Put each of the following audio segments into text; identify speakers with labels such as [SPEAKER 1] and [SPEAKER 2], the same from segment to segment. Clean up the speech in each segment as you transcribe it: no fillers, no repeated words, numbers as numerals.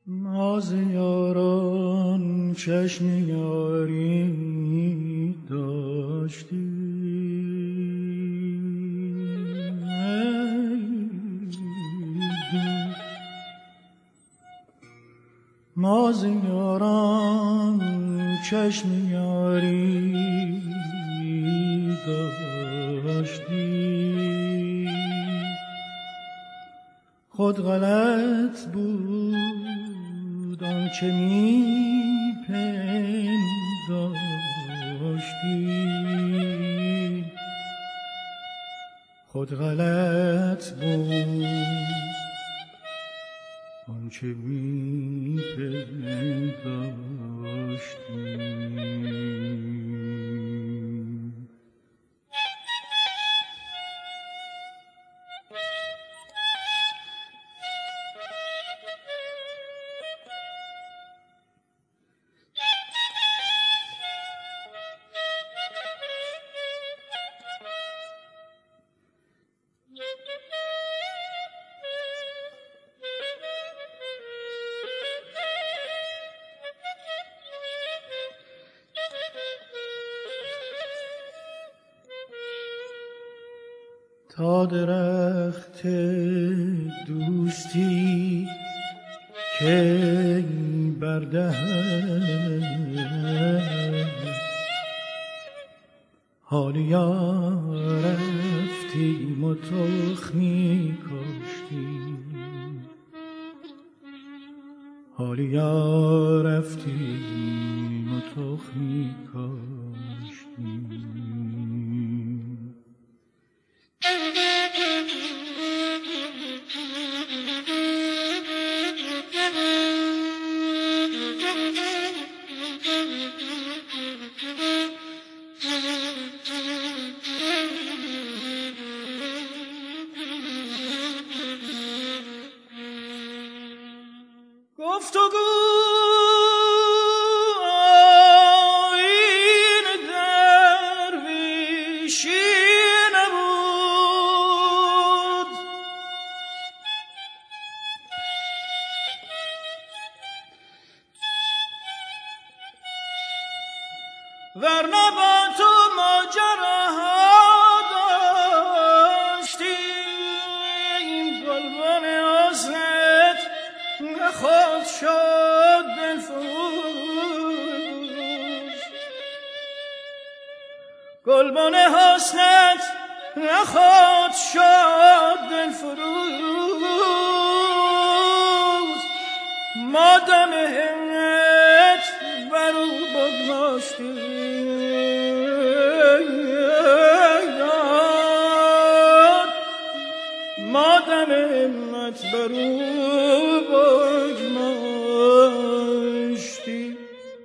[SPEAKER 1] ما ز یاران چشم یاری داشتیم، ما ز یاران چشم یاری داشتیم. خود غلط بود آنچه می‌پنداشتی، خود غلط بود آنچه می‌پنداشتی. تا درخت دوستی که بردهد، حالیا رفتیم و تخمی کاشتیم، حالیا رفتیم و تخمی کاشتیم. ورنه با تو ماجراها داشتیم، گلبن حسنت نخود شد دلفروز، گلبن حسنت نخود شد دلفروز، ما دم همت برو بگذاشتیم، ما دم همت برو بگذاشتیم.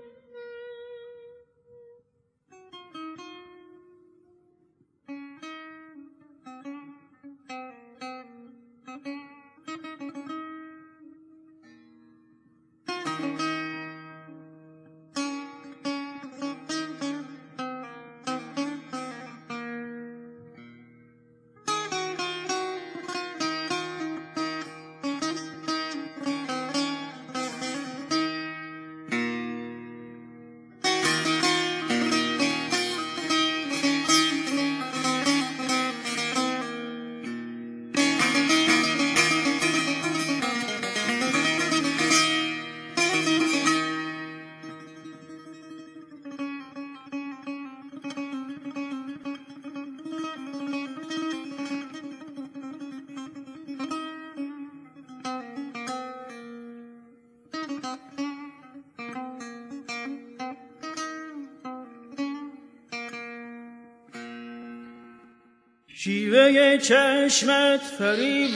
[SPEAKER 1] شیوه چشمت فریب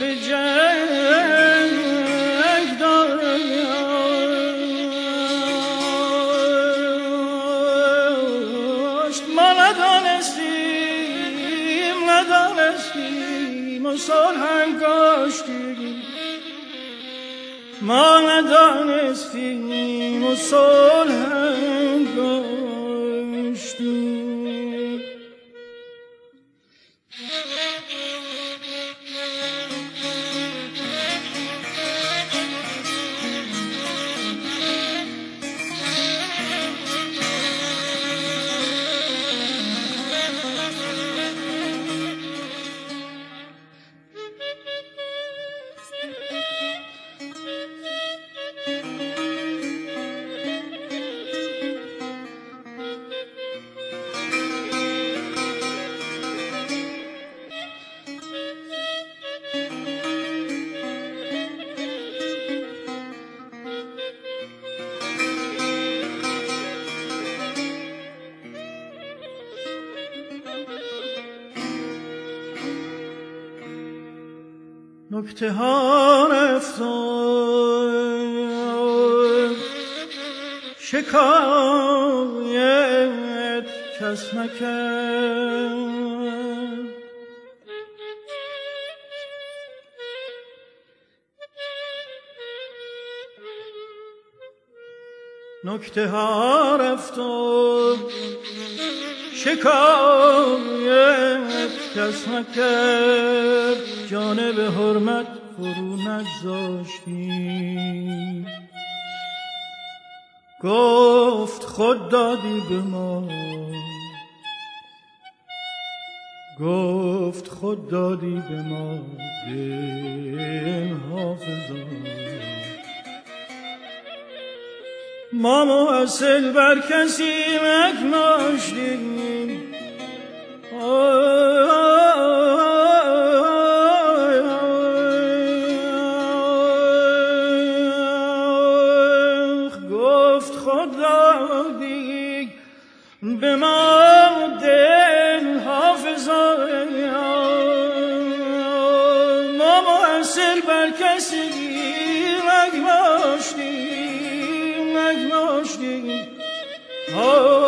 [SPEAKER 1] جنگ داشت، ما ندانستیم و صلح کاشتیم، ما ندانستیم و صلح کاشتیم. نکته ها رفتار شکایت کس نکرد. نکته ها رفتار شکایت کس نکرد. جانب حرمت فرو نگذاشتی، گفت خود دادی به ما، گفت خود دادی به ما دل حافظا. ما موصل بر کسی نگماشتیم، گفت خود دادی به ما دل حافظا. ما موصل بر کسی نگماشتیم، نگماشتیم.